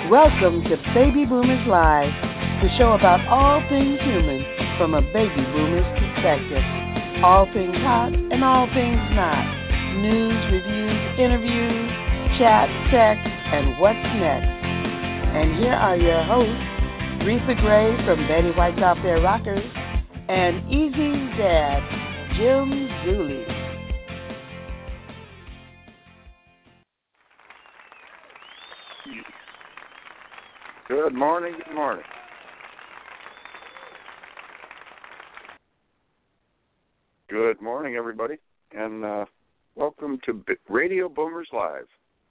Welcome to Baby Boomers Live, the show about all things human from a baby boomer's perspective. All things hot and all things not. News, reviews, interviews, chat, sex, and what's next. And here are your hosts, Risa Gray from Betty White's Out There Rockers, and Easy's dad, Jim Zuley. Good morning, good morning. Good morning, everybody, and welcome to Radio Boomers Live.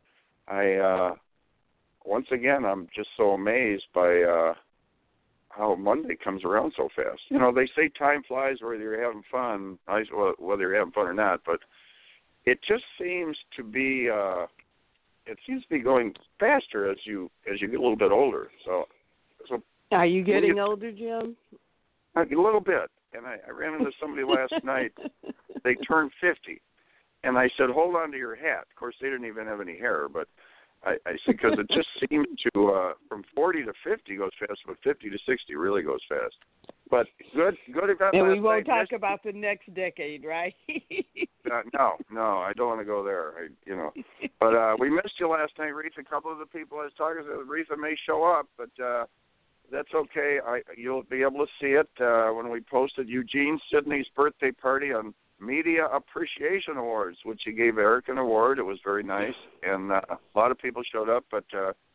Once again, I'm just so amazed by how Monday comes around so fast. You know, they say time flies whether you're having fun, whether you're having fun or not, but it just seems to be... it seems to be going faster as you get a little bit older. So are you getting older, Jim? A little bit. And I ran into somebody last night. They turned 50, and I said, "Hold on to your hat." Of course, they didn't even have any hair, but I said because it just seems to from 40 to 50 goes fast, but 50 to 60 really goes fast. But good event. And we won't talk about the next decade, right? No, I don't want to go there. But we missed you last night, Reese. A couple of the people I was talking to, Reese may show up, but that's okay. You'll be able to see it when we posted Eugene Sidney's birthday party on Media Appreciation Awards, which he gave Eric an award. It was very nice, and a lot of people showed up. But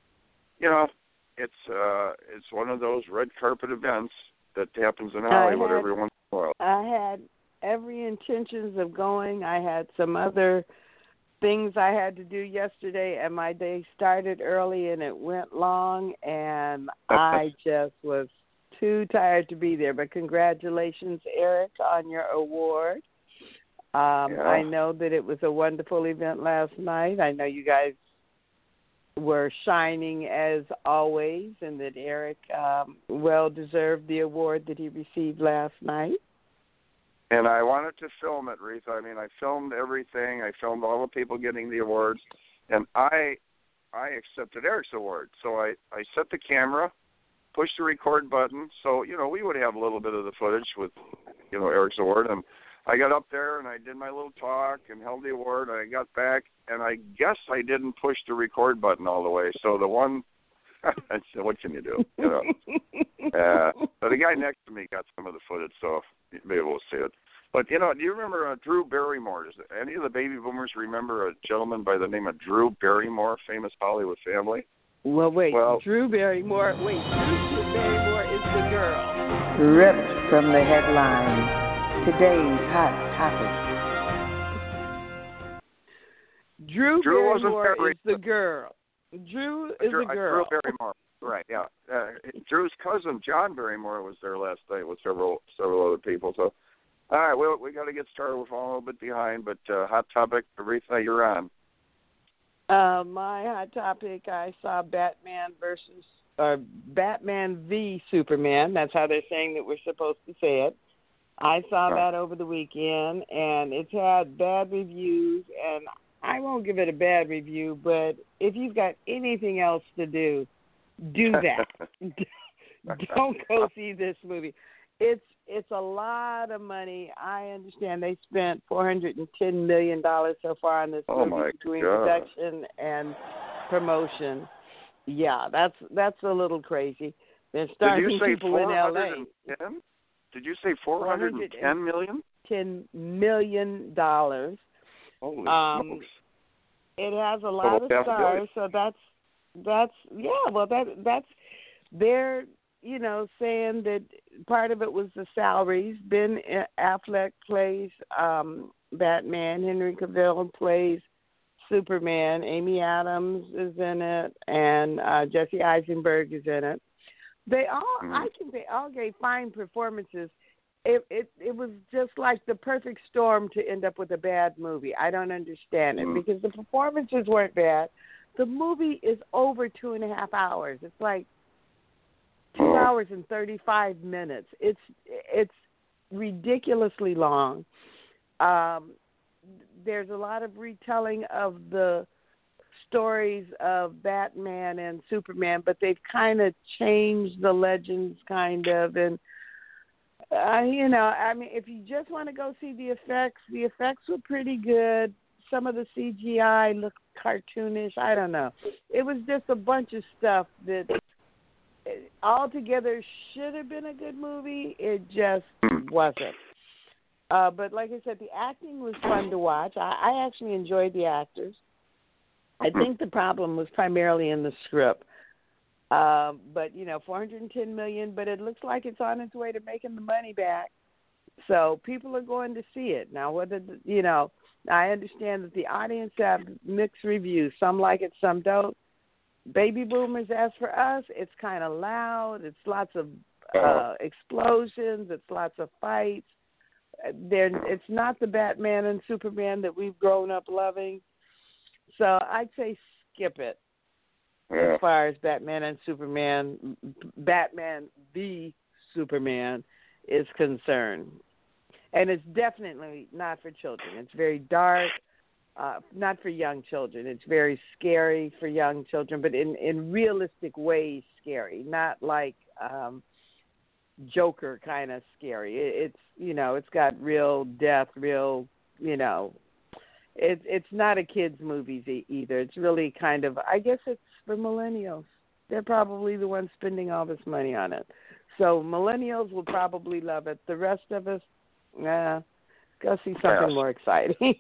it's one of those red carpet events that happens in Hollywood every once in a while. I had every intentions of going. I had some other things I had to do yesterday, and my day started early and it went long, and I just was too tired to be there. But congratulations, Eric, on your award. I know that it was a wonderful event last night. I know you guys were shining as always, and that Eric well deserved the award that he received last night. And I wanted to film it, Reese. I mean, I filmed everything. I filmed all the people getting the awards, and I accepted Eric's award. So I set the camera, pushed the record button. So we would have a little bit of the footage with Eric's award, and I got up there and I did my little talk and held the award. And I got back, and I guess I didn't push the record button all the way. So the one, I said, what can you do? But the guy next to me got some of the footage, so you'll be able to see it. But, do you remember Drew Barrymore? Does any of the baby boomers remember a gentleman by the name of Drew Barrymore, famous Hollywood family? Drew Barrymore. Drew Barrymore is the girl. Ripped from the headlines. Today's hot topic. Drew Barrymore is the girl. Drew is the girl. Drew Barrymore, right? Yeah. Drew's cousin John Barrymore was there last night with several other people. So, all right, well, we got to get started. We're falling a little bit behind, but hot topic, Aretha, you're on. My hot topic, I saw Batman v Superman. That's how they're saying that we're supposed to say it. I saw that over the weekend, and it's had bad reviews, and I won't give it a bad review, but if you've got anything else to do that. Don't go see this movie. It's a lot of money. I understand they spent $410 million so far on this movie between production and promotion. Yeah, that's a little crazy. They're starting people in L.A. Did you say $410 million? $10 million. Holy smokes. It has a lot of stars, so that's they're saying that part of it was the salaries. Ben Affleck plays Batman, Henry Cavill plays Superman, Amy Adams is in it, and Jesse Eisenberg is in it. I think they all gave fine performances. It was just like the perfect storm to end up with a bad movie. I don't understand it because the performances weren't bad. The movie is over 2.5 hours. It's like 2 hours and 35 minutes. It's ridiculously long. There's a lot of retelling of the stories of Batman and Superman, but they've kind of changed the legends, kind of. And, I mean, if you just want to go see the effects were pretty good. Some of the CGI looked cartoonish. I don't know. It was just a bunch of stuff that altogether should have been a good movie. It just wasn't. But like I said, the acting was fun to watch. I actually enjoyed the actors. I think the problem was primarily in the script. But, $410 million, but it looks like it's on its way to making the money back. So people are going to see it. Now, whether, I understand that the audience have mixed reviews. Some like it, some don't. Baby boomers, as for us, it's kind of loud. It's lots of explosions. It's lots of fights. It's not the Batman and Superman that we've grown up loving. So I'd say skip it as far as Batman and Superman, Batman v Superman is concerned. And it's definitely not for children. It's very dark, not for young children. It's very scary for young children, but in realistic ways scary, not like Joker kind of scary. It's it's got real death, real, it's not a kid's movie either. It's really kind of, I guess it's for millennials. They're probably the ones spending all this money on it. So millennials will probably love it. The rest of us, go see something more exciting.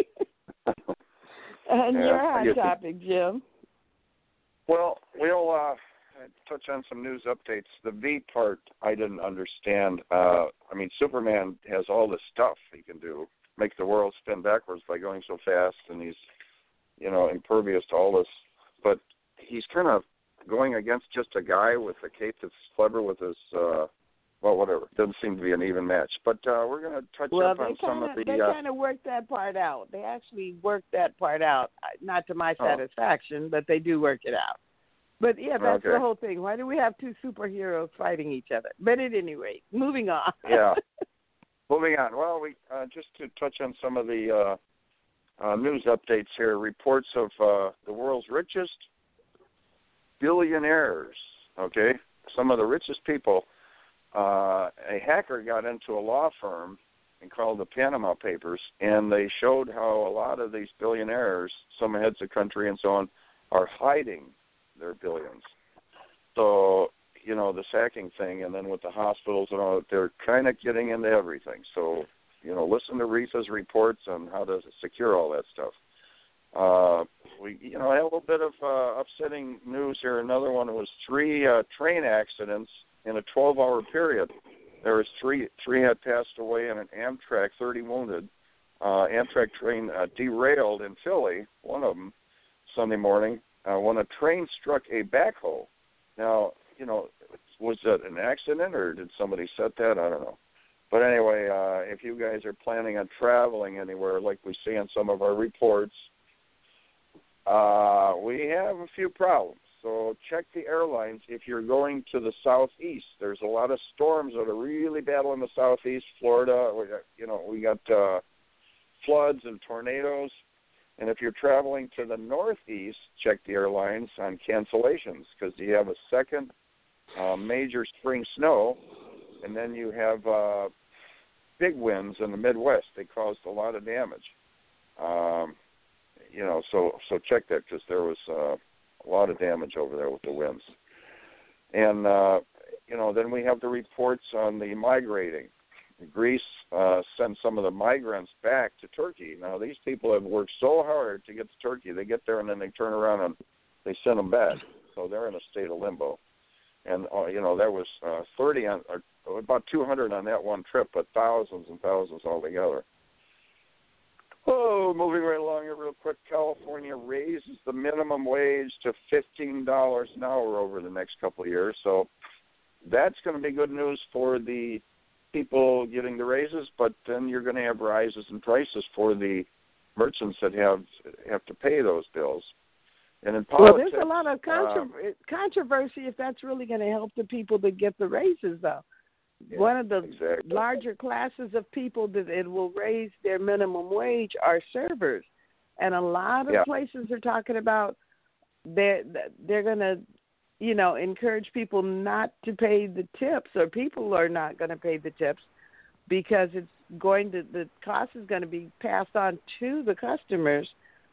And your hot topic, Jim. Well, we'll touch on some news updates. The V part I didn't understand. Superman has all this stuff he can do, make the world spin backwards by going so fast, and he's, impervious to all this. But he's kind of going against just a guy with a cape that's clever with his, whatever. Doesn't seem to be an even match. But we're going to touch up on some of the... They kind of worked that part out. They actually worked that part out, not to my satisfaction, but they do work it out. But, yeah, that's the whole thing. Why do we have two superheroes fighting each other? But at any rate, moving on. Yeah. Moving on. Well, we just to touch on some of the news updates here, reports of the world's richest billionaires, some of the richest people. A hacker got into a law firm and called the Panama Papers, and they showed how a lot of these billionaires, some heads of country and so on, are hiding their billions. So, this hacking thing, and then with the hospitals and all, they're kind of getting into everything. So, listen to Risa's reports on how to secure all that stuff. We had a little bit of upsetting news here. Another one was 3 train accidents in a 12-hour period. There was three had passed away in an Amtrak, 30 wounded. Amtrak train derailed in Philly, one of them, Sunday morning, when a train struck a backhoe. Now, was that an accident or did somebody set that? I don't know. But anyway, if you guys are planning on traveling anywhere, like we see on some of our reports, we have a few problems. So check the airlines if you're going to the southeast. There's a lot of storms that are really bad in the southeast. Florida, we got floods and tornadoes. And if you're traveling to the northeast, check the airlines on cancellations because you have a second major spring snow, and then you have big winds in the Midwest. They caused a lot of damage. So check that because there was a lot of damage over there with the winds. And, then we have the reports on the migrating. Greece sent some of the migrants back to Turkey. Now, these people have worked so hard to get to Turkey. They get there, and then they turn around and they send them back. So they're in a state of limbo. And, there was 30 on, or about 200 on that one trip, but thousands and thousands altogether. Oh, moving right along here real quick. California raises the minimum wage to $15 an hour over the next couple of years. So that's going to be good news for the people getting the raises, but then you're going to have rises in prices for the merchants that have to pay those bills. And in politics, well, there's a lot of controversy if that's really going to help the people that get the raises, though. Yeah, one of the larger classes of people that it will raise their minimum wage are servers. And a lot of places are talking about they're going to, you know, encourage people not to pay the tips, or people are not going to pay the tips because the cost is going to be passed on to the customers.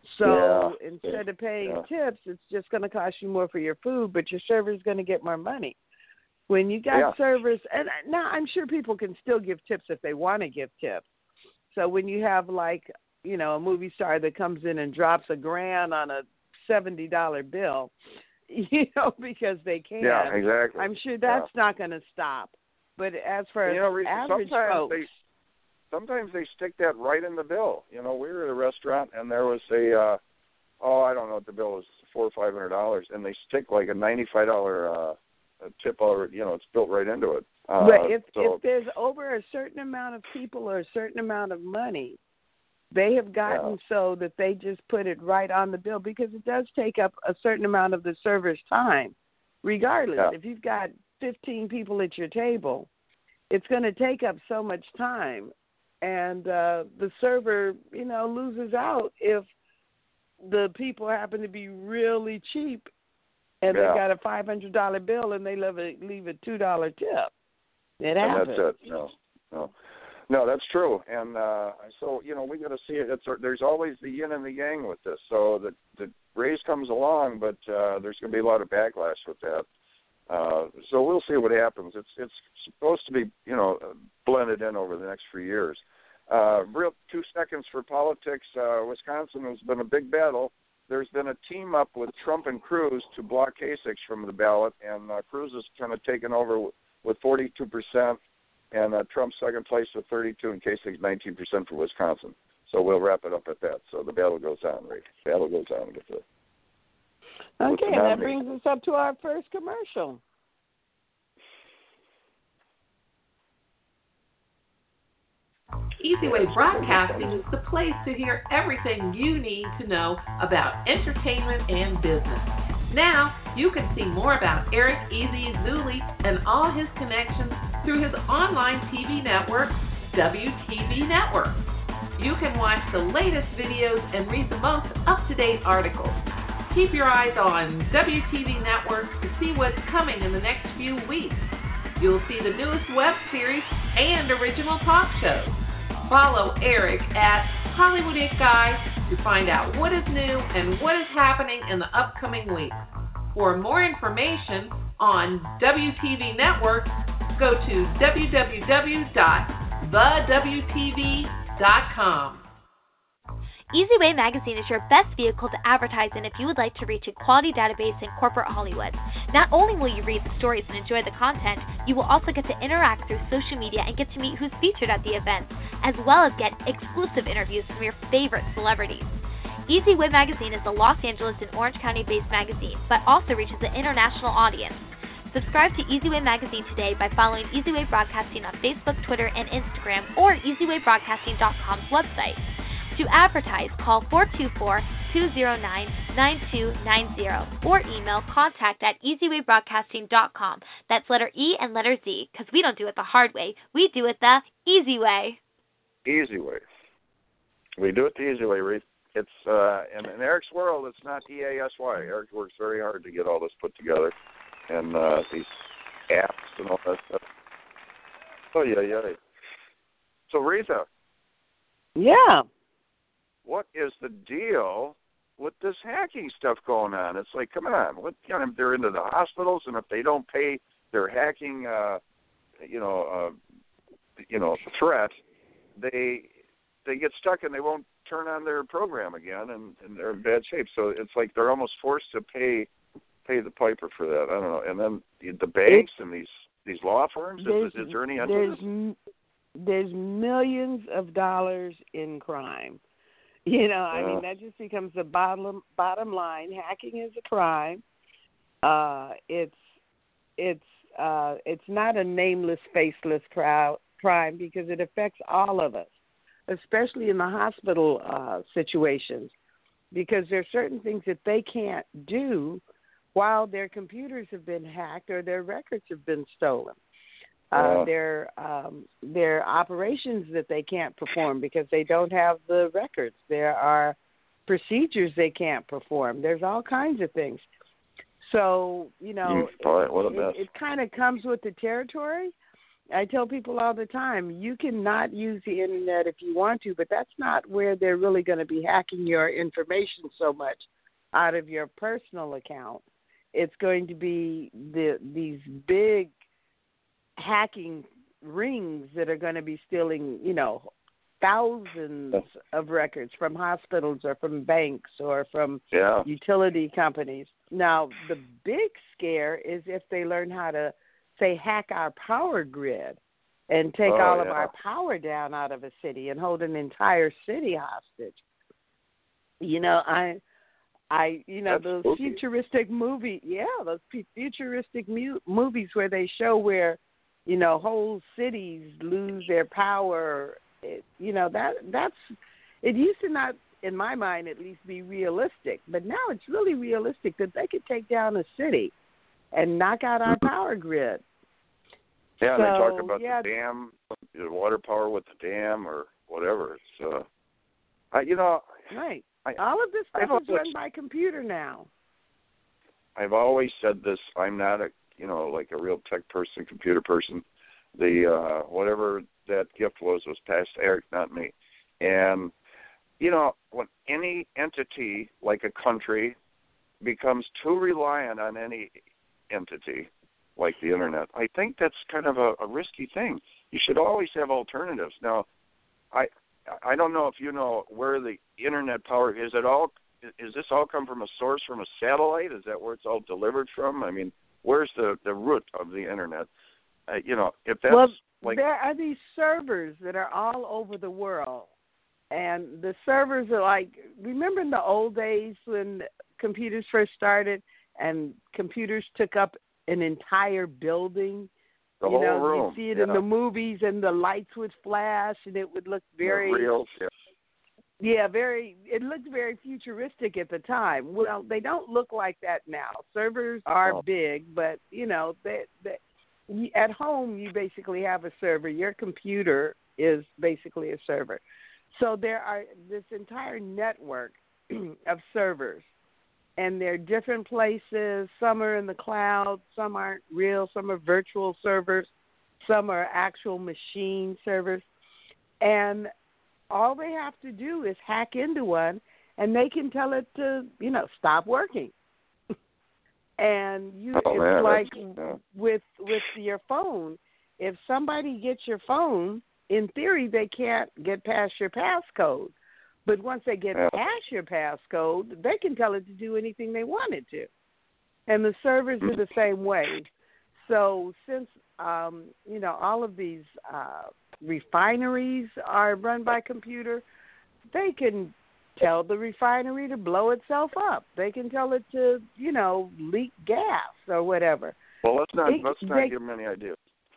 So instead of paying tips, it's just going to cost you more for your food, but your server's going to get more money. When you got servers, and now I'm sure people can still give tips if they want to give tips. So when you have, like, you know, a movie star that comes in and drops $1,000 on a $70 bill, you know, because they can. Yeah, exactly. I'm sure that's not going to stop. But as for average folks, sometimes they stick that right in the bill. You know, we were at a restaurant and there was I don't know what the bill was, $400 or $500, and they stick like a $95 tip already. You know, it's built right into it. But if there's over a certain amount of people or a certain amount of money, they have gotten so that they just put it right on the bill, because it does take up a certain amount of the server's time. Regardless, if you've got 15 people at your table, it's going to take up so much time. And the server, you know, loses out if the people happen to be really cheap and they've got a $500 bill and they leave a $2 tip. It happens. And that's it. No, that's true. And so, you know, we got to see it. There's always the yin and the yang with this. So the raise comes along, but there's going to be a lot of backlash with that. So we'll see what happens. It's supposed to be, you know, blended in over the next few years. Real 2 seconds for politics. Wisconsin has been a big battle. There's been a team up with Trump and Cruz to block Kasich from the ballot, and Cruz has kind of taken over with 42%, and Trump's second place with 32%, and Kasich 19% for Wisconsin. So we'll wrap it up at that. So the battle goes on, Rick. Battle goes on with the. Okay, and that brings us up to our first commercial. Easy Way Broadcasting is the place to hear everything you need to know about entertainment and business. Now, you can see more about Eric Easy Zuli and all his connections through his online TV network, WTV Network. You can watch the latest videos and read the most up-to-date articles. Keep your eyes on WTV Network to see what's coming in the next few weeks. You'll see the newest web series and original talk shows. Follow Eric at Hollywood It Guy to find out what is new and what is happening in the upcoming weeks. For more information on WTV Network, go to www.thewtv.com. Easy Way Magazine is your best vehicle to advertise in if you would like to reach a quality database in corporate Hollywood. Not only will you read the stories and enjoy the content, you will also get to interact through social media and get to meet who's featured at the events, as well as get exclusive interviews from your favorite celebrities. Easy Way Magazine is a Los Angeles and Orange County-based magazine, but also reaches an international audience. Subscribe to Easy Way Magazine today by following Easy Way Broadcasting on Facebook, Twitter, and Instagram, or EasyWayBroadcasting.com's website. To advertise, call 424-209-9290 or email contact@easywaybroadcasting.com. That's letter E and letter Z, because we don't do it the hard way. We do it the easy way. Easy way. We do it the easy way, Reed. It's in Eric's world, it's not EASY. Eric works very hard to get all this put together, and these apps and all that stuff. Oh, yeah. So, Rita. Yeah. What is the deal with this hacking stuff going on? It's like, come on, what? You know, they're into the hospitals, and if they don't pay their hacking, threat, they get stuck and they won't turn on their program again, and they're in bad shape. So it's like they're almost forced to pay the piper for that. I don't know. And then the banks and these law firms. Is there any end? There's millions of dollars in crime. You know, I mean, that just becomes the bottom line. Hacking is a crime. It's not a nameless, faceless crime because it affects all of us, especially in the hospital situations, because there are certain things that they can't do while their computers have been hacked or their records have been stolen. There are operations that they can't perform because they don't have the records. There are procedures they can't perform. There's all kinds of things. So, it kind of comes with the territory. I tell people all the time, you cannot use the internet if you want to, but that's not where they're really going to be hacking your information so much out of your personal account. It's going to be these big hacking rings that are going to be stealing, thousands of records from hospitals or from banks or from utility companies. Now, the big scare is if they learn how to, say, hack our power grid and take all of our power down out of a city and hold an entire city hostage. Those futuristic movies, movies where they show where, whole cities lose their power. It used to not, in my mind at least, be realistic, but now it's really realistic that they could take down a city and knock out our power grid. Yeah, they talk about the dam, the water power with the dam or whatever. It's, right. All of this stuff is run by computer now. I've always said this. I'm not a real tech person, computer person. The whatever that gift was passed to Eric, not me. And when any entity like a country becomes too reliant on any entity like the internet, I think that's kind of a risky thing. You should always have alternatives. Now, I don't know if you know where the internet power is at all. Is this all come from a source from a satellite? Is that where it's all delivered from? I mean, where's the root of the internet? If that's there are these servers that are all over the world, and the servers are like, remember in the old days when computers first started and computers took up an entire building? The whole room. You see it in the movies, and the lights would flash, and it would look very real. It looked very futuristic at the time. Well, they don't look like that now. Servers are big, but at home you basically have a server. Your computer is basically a server. So there are this entire network of servers, and they're different places. Some are in the cloud, some aren't real, some are virtual servers, some are actual machine servers. And all they have to do is hack into one, and they can tell it to, stop working. And with your phone, if somebody gets your phone, in theory they can't get past your passcode. But once they get past your passcode, they can tell it to do anything they want it to. And the servers are the same way. So since, all of these refineries are run by computer, they can tell the refinery to blow itself up. They can tell it to, leak gas or whatever. Well, let's not give them any ideas.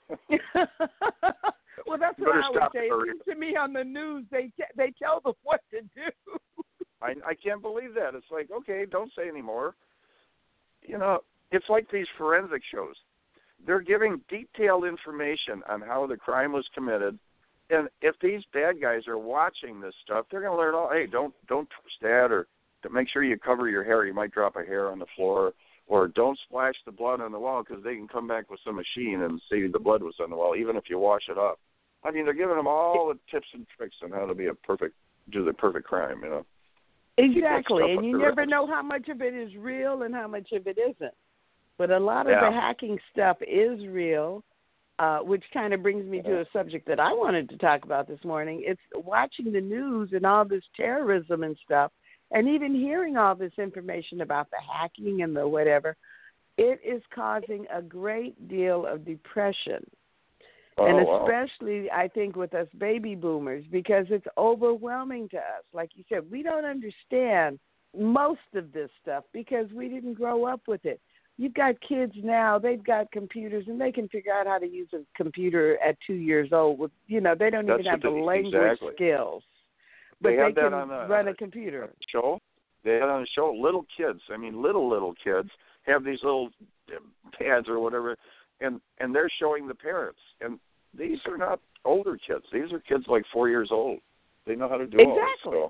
Well, that's what I would say. It seems to me on the news, they tell them what to do. I can't believe that. It's like, okay, don't say anymore. It's like these forensic shows. They're giving detailed information on how the crime was committed. And if these bad guys are watching this stuff, they're going to learn, hey, don't twist that, or to make sure you cover your hair. You might drop a hair on the floor. Or don't splash the blood on the wall, because they can come back with some machine and see the blood was on the wall, even if you wash it up. I mean, they're giving them all the tips and tricks on how to do the perfect crime, Exactly, and you never know how much of it is real and how much of it isn't. But a lot of the hacking stuff is real, which kind of brings me to a subject that I wanted to talk about this morning. It's watching the news and all this terrorism and stuff. And even hearing all this information about the hacking and the whatever, it is causing a great deal of depression. Especially, I think, with us baby boomers, because it's overwhelming to us. Like you said, we don't understand most of this stuff because we didn't grow up with it. You've got kids now, they've got computers, and they can figure out how to use a computer at 2 years old. They don't even have the language skills. But they can run a computer. Show. They had on the show little kids. I mean, little kids have these little pads or whatever, and they're showing the parents. And these are not older kids. These are kids like 4 years old. They know how to do all this. So.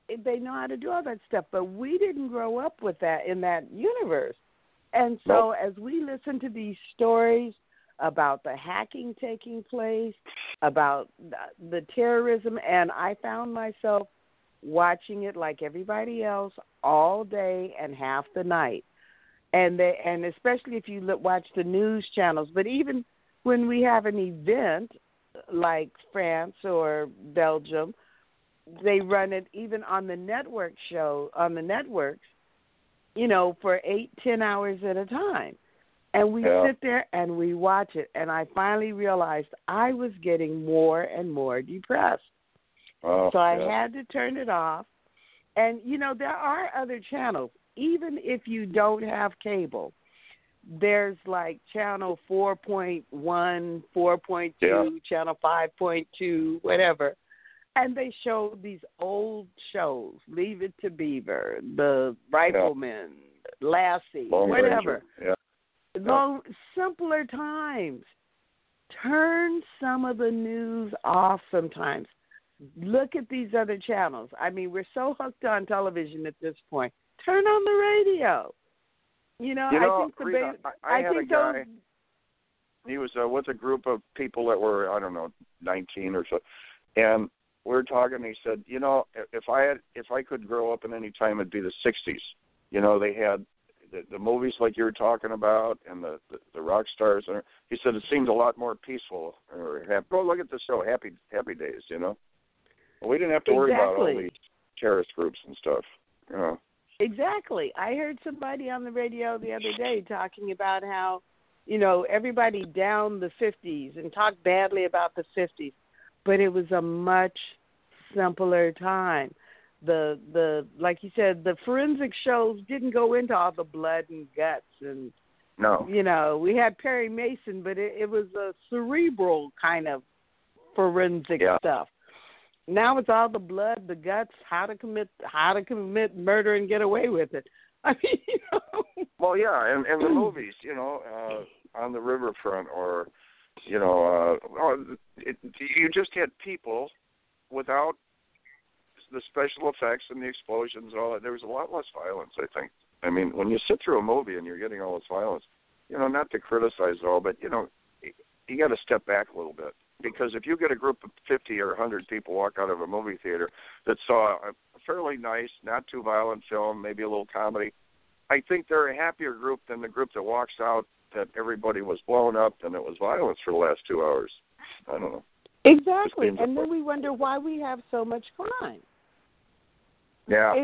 they know how to do all that stuff, but we didn't grow up with that in that universe. And so as we listen to these stories about the hacking taking place, about the terrorism, and I found myself watching it like everybody else all day and half the night. And especially if you watch the news channels, but even when we have an event like France or Belgium, they run it even on the networks, for 8-10 hours at a time. And we sit there and we watch it. And I finally realized I was getting more and more depressed. So I had to turn it off. And, there are other channels. Even if you don't have cable, there's like channel 4.1, 4.2, channel 5.2, whatever. And they show these old shows, Leave It to Beaver, The Rifleman, Lassie, whatever. Long, simpler times. Turn some of the news off sometimes. Look at these other channels. I mean, we're so hooked on television at this point. Turn on the radio. I think Rita, I had a guy. He was with a group of people that were, 19 or so, and we were talking. And he said, if I could grow up in any time, it'd be the '60s. They had the movies like you were talking about, and the rock stars. He said it seemed a lot more peaceful. Go look at the show, Happy Days. We didn't have to worry about all these terrorist groups and stuff. Exactly. I heard somebody on the radio the other day talking about how, everybody downed the 50s and talked badly about the 50s, but it was a much simpler time. The like you said, the forensic shows didn't go into all the blood and guts and we had Perry Mason, but it was a cerebral kind of forensic stuff. Now it's all the blood, the guts, how to commit murder and get away with it. I mean, Well, and the movies, on the riverfront, or you just had people without the special effects and the explosions and all that. There was a lot less violence, I think. I mean, when you sit through a movie and you're getting all this violence, not to criticize it all, but you got to step back a little bit. Because if you get a group of 50 or 100 people walk out of a movie theater that saw a fairly nice, not too violent film, maybe a little comedy, I think they're a happier group than the group that walks out that everybody was blown up and it was violence for the last 2 hours. I don't know. Exactly. And then we wonder why we have so much crime. Yeah.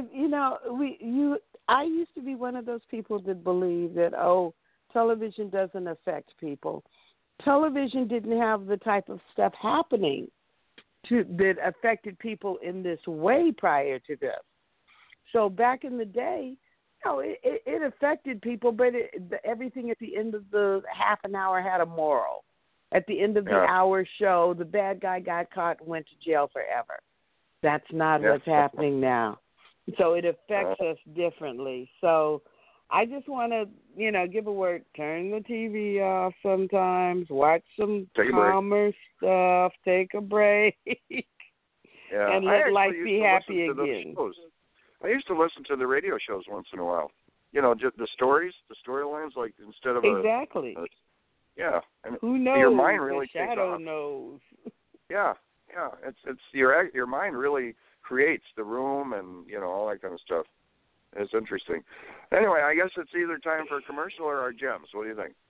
I used to be one of those people that believe that, television doesn't affect people. Television didn't have the type of stuff happening that affected people in this way prior to this. So back in the day, it affected people, but everything at the end of the half an hour had a moral. At the end of the hour show, the bad guy got caught and went to jail forever. That's not what's happening now. So it affects us differently. So I just want to, give a word. Turn the TV off sometimes. Watch some calmer stuff. Take a break. And let life be happy again. I used to listen to the radio shows once in a while. Just the storylines, like instead of exactly. And who knows? Your mind really the shadow knows. It's your mind really creates the room and all that kind of stuff. It's interesting. Anyway, I guess it's either time for a commercial or our gems. What do you think?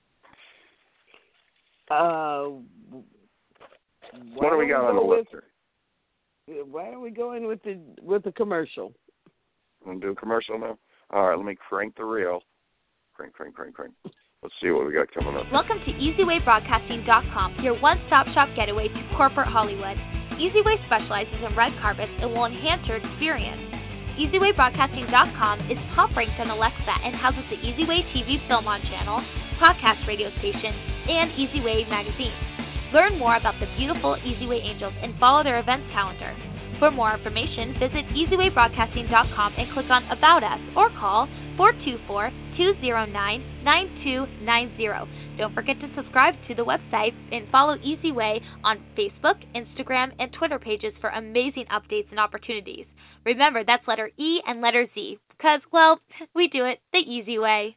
What do we got on the list here? Why don't we go in with the commercial? Want to do a commercial now? All right, let me crank the reel. Crank. Let's see what we got coming up. Welcome to EasyWayBroadcasting.com, your one-stop shop getaway to corporate Hollywood. EasyWay specializes in red carpets and will enhance your experience. EasyWayBroadcasting.com is top-ranked on Alexa and houses the EasyWay TV Film On channel, podcast radio station, and EasyWay magazine. Learn more about the beautiful EasyWay Angels and follow their events calendar. For more information, visit EasyWayBroadcasting.com and click on About Us or call 424-209-9290. Don't forget to subscribe to the website and follow Easy Way on Facebook, Instagram, and Twitter pages for amazing updates and opportunities. Remember, that's letter E and letter Z, because, well, we do it the easy way.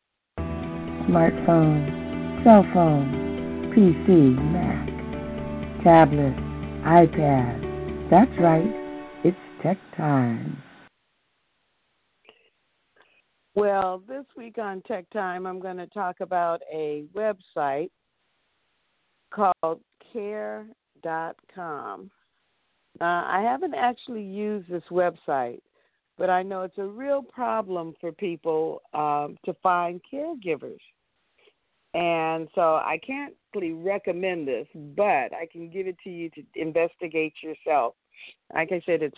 Smartphone, cell phone, PC, Mac, tablet, iPad. That's right, it's tech time. Well, this week on Tech Time, I'm going to talk about a website called care.com. I haven't actually used this website, but I know it's a real problem for people to find caregivers. And so I can't really recommend this, but I can give it to you to investigate yourself. Like I said, it's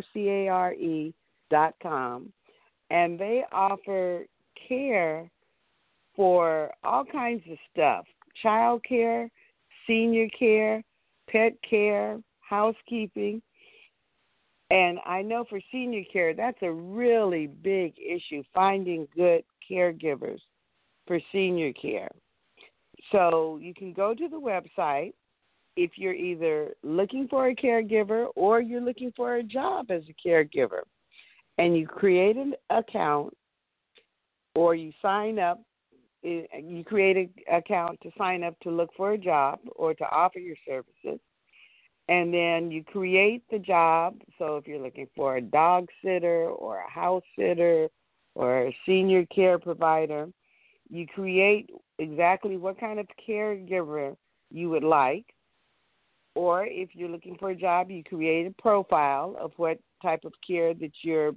care.com. And they offer care for all kinds of stuff: child care, senior care, pet care, housekeeping. And I know for senior care, that's a really big issue, finding good caregivers for senior care. So you can go to the website if you're either looking for a caregiver or you're looking for a job as a caregiver. And you create an account, or you sign up. You create an account to sign up to look for a job or to offer your services. And then you create the job. So if you're looking for a dog sitter or a house sitter or a senior care provider, you create exactly what kind of caregiver you would like. Or if you're looking for a job, you create a profile of what type of care that you're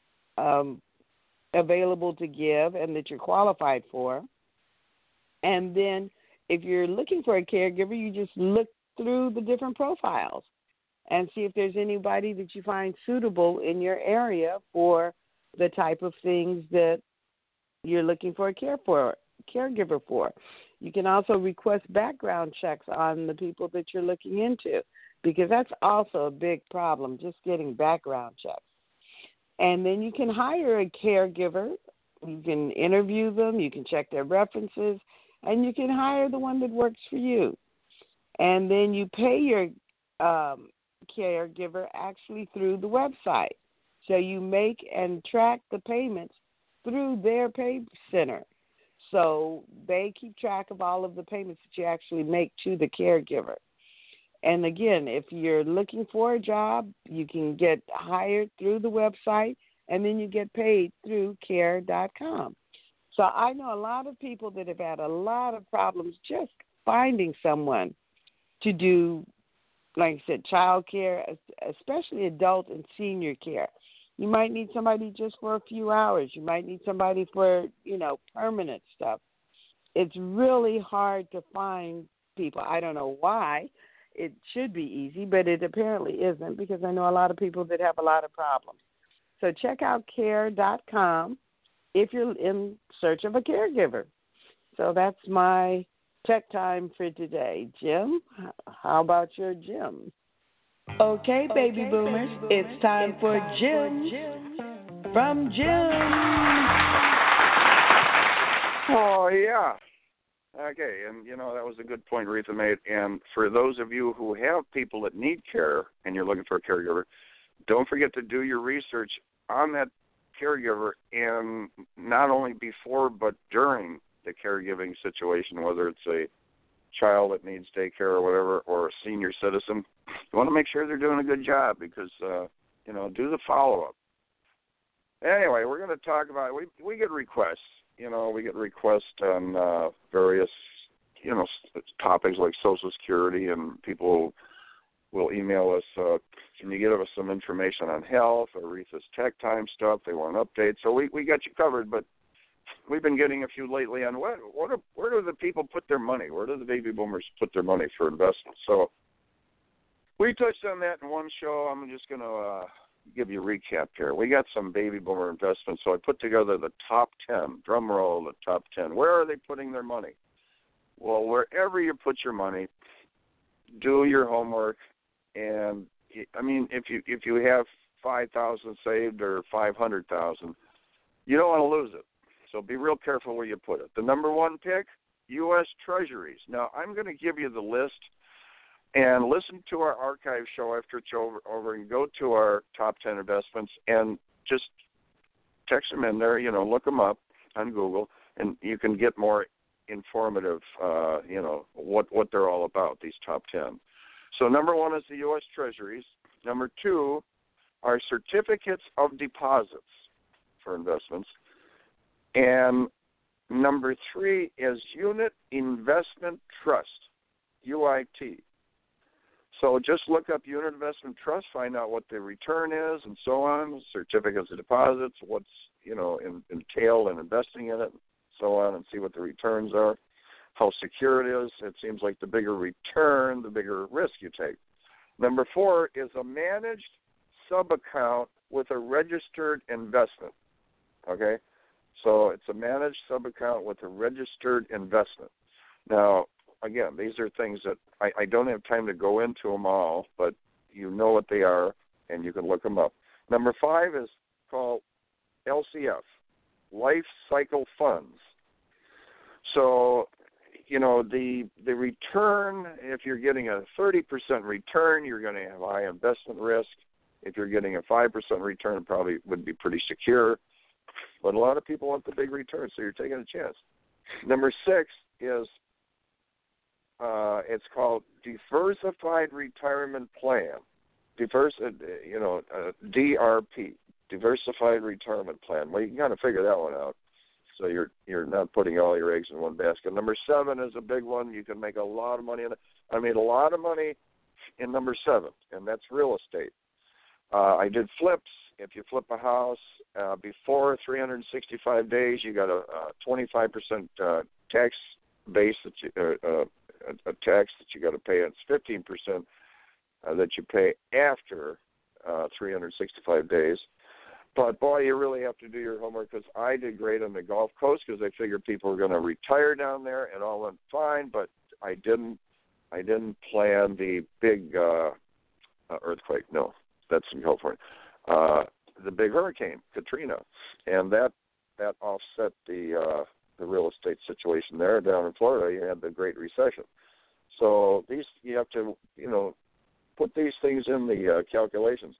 available to give and that you're qualified for. And then if you're looking for a caregiver, you just look through the different profiles and see if there's anybody that you find suitable in your area for the type of things that you're looking for a caregiver for. You can also request background checks on the people that you're looking into, because that's also a big problem, just getting background checks. And then you can hire a caregiver. You can interview them. You can check their references. And you can hire the one that works for you. And then you pay your caregiver actually through the website. So you make and track the payments through their pay center. So they keep track of all of the payments that you actually make to the caregiver. And again, if you're looking for a job, you can get hired through the website, and then you get paid through care.com. So I know a lot of people that have had a lot of problems just finding someone to do, like I said, child care, especially adult and senior care. You might need somebody just for a few hours. You might need somebody for, permanent stuff. It's really hard to find people. I don't know why. It should be easy, but it apparently isn't, because I know a lot of people that have a lot of problems. So check out care.com if you're in search of a caregiver. So that's my tech time for today. Jim, how about your Jim? Okay, baby boomers, it's time for Jim from Jim. Oh, yeah. Okay, and, that was a good point Retha made. And for those of you who have people that need care and you're looking for a caregiver, don't forget to do your research on that caregiver, and not only before but during the caregiving situation, whether it's a child that needs daycare or whatever, or a senior citizen. You want to make sure they're doing a good job, because, do the follow-up. Anyway, we're going to talk about, we get requests. We get requests on various, topics like Social Security, and people will email us, can you give us some information on health or Aretha's Tech Time stuff? They want an update. So we got you covered, but we've been getting a few lately on where do the people put their money? Where do the baby boomers put their money for investment? So we touched on that in one show. I'm just going to give you a recap here. We got some baby boomer investments, so I put together the top 10. Drum roll, the top 10. Where are they putting their money? Well, wherever you put your money, do your homework. And if you have $5,000 saved or $500,000, you don't want to lose it. So be real careful where you put it. The number one pick, U.S. Treasuries. Now, I'm going to give you the list, and listen to our archive show after it's over and go to our top 10 investments and just text them in there, look them up on Google, and you can get more informative, what they're all about, these top 10. So number 1 is the U.S. Treasuries. Number 2 are certificates of deposits for investments. And number 3 is Unit Investment Trust, UIT. So just look up Unit Investment Trust, find out what the return is and so on, certificates of deposits, what's, entailed in investing in it, and so on, and see what the returns are, how secure it is. It seems like the bigger return, the bigger risk you take. Number 4 is a managed sub-account with a registered investment, okay? So it's a managed sub-account with a registered investment. Now, again, these are things that I don't have time to go into them all, but you know what they are, and you can look them up. Number 5 is called LCF, Life Cycle Funds. So, the return, if you're getting a 30% return, you're going to have high investment risk. If you're getting a 5% return, it probably would be pretty secure. But a lot of people want the big return, so you're taking a chance. Number 6 is it's called Diversified Retirement Plan. DRP, Diversified Retirement Plan. Well, you can kind of figure that one out. So you're not putting all your eggs in one basket. Number 7 is a big one. You can make a lot of money in it. I made a lot of money in number 7, and that's real estate. I did flips. If you flip a house before 365 days, you got a 25% tax base a tax that you got to pay. It's 15% that you pay after 365 days. But, boy, you really have to do your homework, because I did great on the Gulf Coast because I figured people were going to retire down there, and all went fine, but I didn't plan the big earthquake. No, that's in California. The big hurricane, Katrina, and that offset the real estate situation there. Down in Florida, you had the Great Recession. So you have to, put these things in the calculations.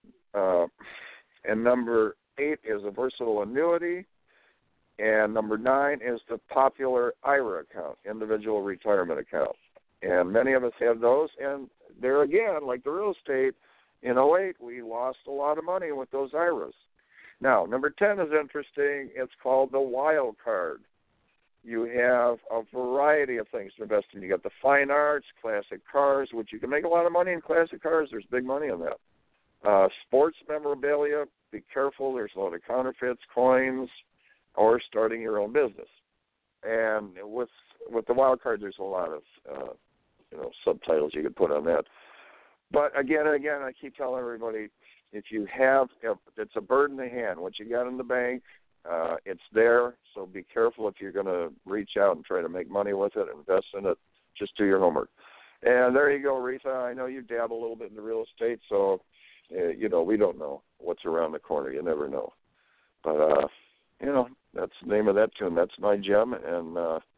And number 8 is a versatile annuity. And number 9 is the popular IRA account, individual retirement account. And many of us have those. And there again, like the real estate, in 2008, we lost a lot of money with those IRAs. Now, number 10 is interesting. It's called the wild card. You have a variety of things to invest in. You got the fine arts, classic cars, which you can make a lot of money in classic cars. There's big money on that. Sports memorabilia, be careful. There's a lot of counterfeits, coins, or starting your own business. And with the wild card, there's a lot of subtitles you could put on that. But again and again, I keep telling everybody, if it's a bird in the hand. What you got in the bank, it's there. So be careful if you're going to reach out and try to make money with it, invest in it. Just do your homework. And there you go, Retha. I know you dabble a little bit in the real estate, so we don't know what's around the corner. You never know. But that's the name of that tune. That's my gem, and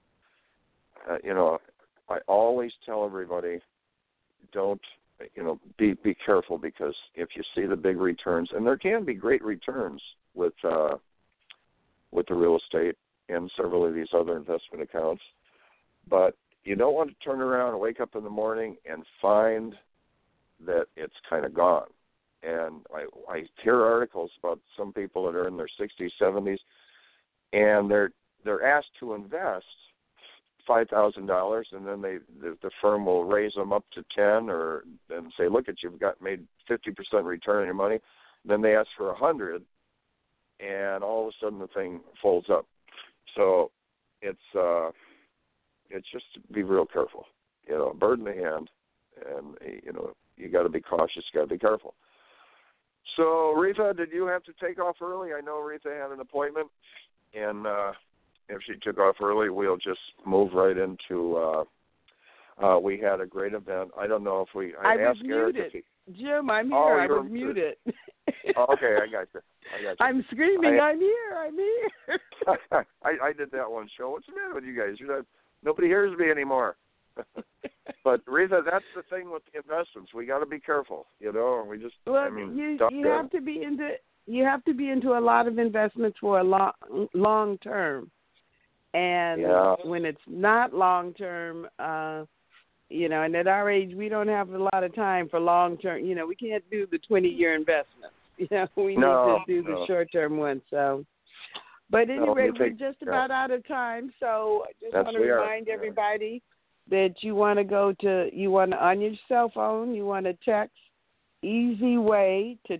I always tell everybody, don't. Be careful, because if you see the big returns, and there can be great returns with the real estate and several of these other investment accounts, but you don't want to turn around and wake up in the morning and find that it's kind of gone. And I hear articles about some people that are in their 60s, 70s, and they're asked to invest $5,000, and then the firm will raise them up to 10, and say, look, you've made 50% return on your money. Then they ask for 100, and all of a sudden the thing folds up. So it's just be real careful. Bird in the hand, and you got to be cautious. Got to be careful. So Retha, did you have to take off early? I know Retha had an appointment, and if she took off early, we'll just move right into. We had a great event. I don't know if I asked Eric if he, Jim, I'm here. I was muted. Okay, I got you. I'm screaming. I'm here. I did that one show. What's the matter with you guys? Nobody hears me anymore. But Rita, that's the thing with the investments. We got to be careful, and we just. Well, you have to be into a lot of investments for a long term, and when it's not long term, and at our age, we don't have a lot of time for long term. We can't do the 20-year investments. We need to do the short term ones. So, but anyway, we're just about out of time. So I just want to remind everybody that you want to on your cell phone, you want to text Easy Way to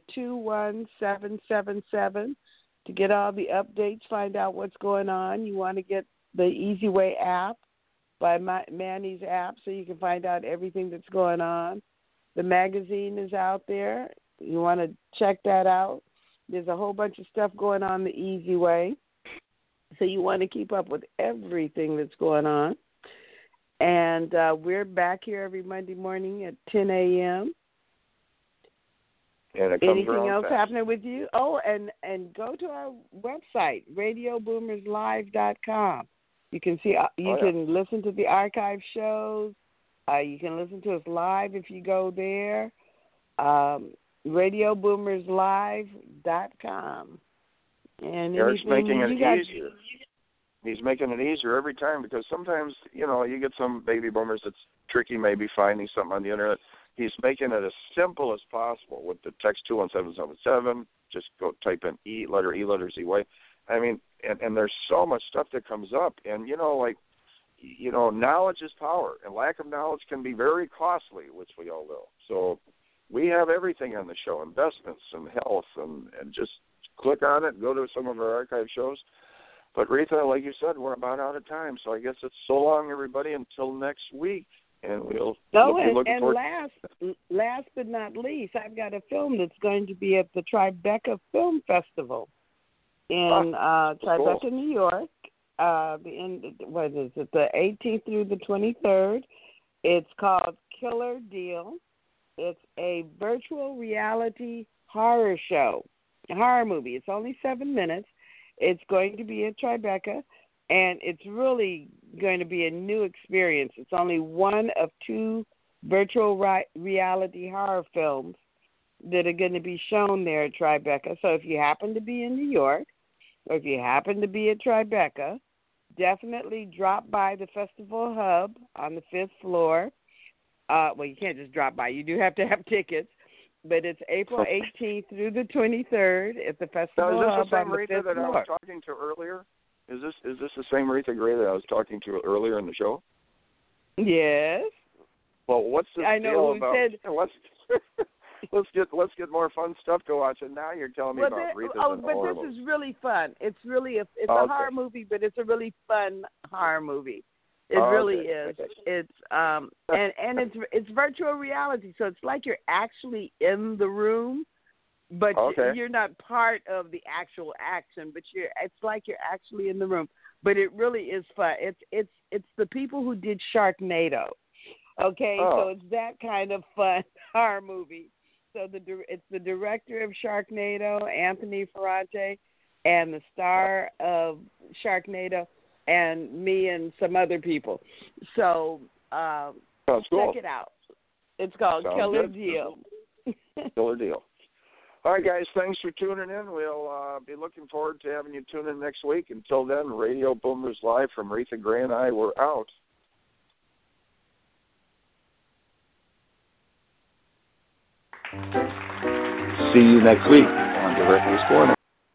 21777 to get all the updates, find out what's going on. You want to get the Easy Way app by Manny's app so you can find out everything that's going on. The magazine is out there. You want to check that out. There's a whole bunch of stuff going on the Easy Way. So you want to keep up with everything that's going on. And we're back here every Monday morning at 10 a.m. And it comes Anything else fast. happening with you? Oh, and go to our website, RadioBoomersLive.com. You can see, can listen to the archive shows. You can listen to us live if you go there. RadioBoomersLive.com. And Eric's making it easier. He's making it easier every time because sometimes, you get some baby boomers that's tricky maybe finding something on the internet. He's making it as simple as possible with the text 21777. Just go type in letter Z way. I mean, and there's so much stuff that comes up. And, knowledge is power. And lack of knowledge can be very costly, which we all know. So we have everything on the show, investments and health, and just click on it and go to some of our archive shows. But, Rita, like you said, we're about out of time, so I guess it's so long, everybody, until next week. And we'll be looking forward. Last but not least, I've got a film that's going to be at the Tribeca Film Festival in Tribeca, New York. The 18th through the 23rd. It's called Killer Deal. It's a virtual reality horror movie. It's only 7 minutes. It's going to be at Tribeca, and it's really going to be a new experience. It's only one of 2 virtual reality horror films that are going to be shown there at Tribeca. So if you happen to be in New York, or if you happen to be at Tribeca, definitely drop by the Festival Hub on the 5th floor. You can't just drop by. You do have to have tickets. But it's April 18th through the 23rd at the Festival Hub on the 5th floor. Is this the same Rita that I was talking to earlier? Is this the same Rita Gray that I was talking to earlier in the show? Yes. Well, what's the deal about? Let's get more fun stuff to watch. And now you're telling me about Rita's and horror this is really fun. It's really a horror movie, but it's a really fun horror movie. It really is. Okay. It's and it's virtual reality, so it's like you're actually in the room, but you're not part of the actual action. But it's like you're actually in the room. But it really is fun. It's the people who did Sharknado. Okay, so it's that kind of fun horror movie. So it's the director of Sharknado, Anthony Ferrante, and the star of Sharknado, and me and some other people. So check it out. It's called Killer Deal. Killer Deal. All right, guys, thanks for tuning in. We'll be looking forward to having you tune in next week. Until then, Radio Boomers Live from Rita Gray and I, we're out. See you next week on Directly Sporting.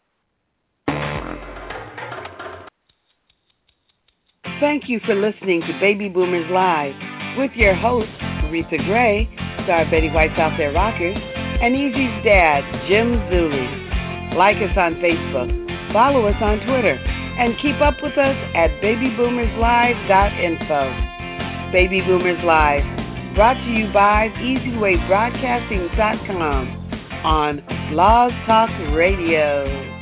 Thank you for listening to Baby Boomers Live with your hosts, Rita Gray, star Betty White's Out There Rockers, and Easy's dad, Jim Zuli. Like us on Facebook, follow us on Twitter, and keep up with us at babyboomerslive.info. Baby Boomers Live, brought to you by EasyWayBroadcasting.com on Blog Talk Radio.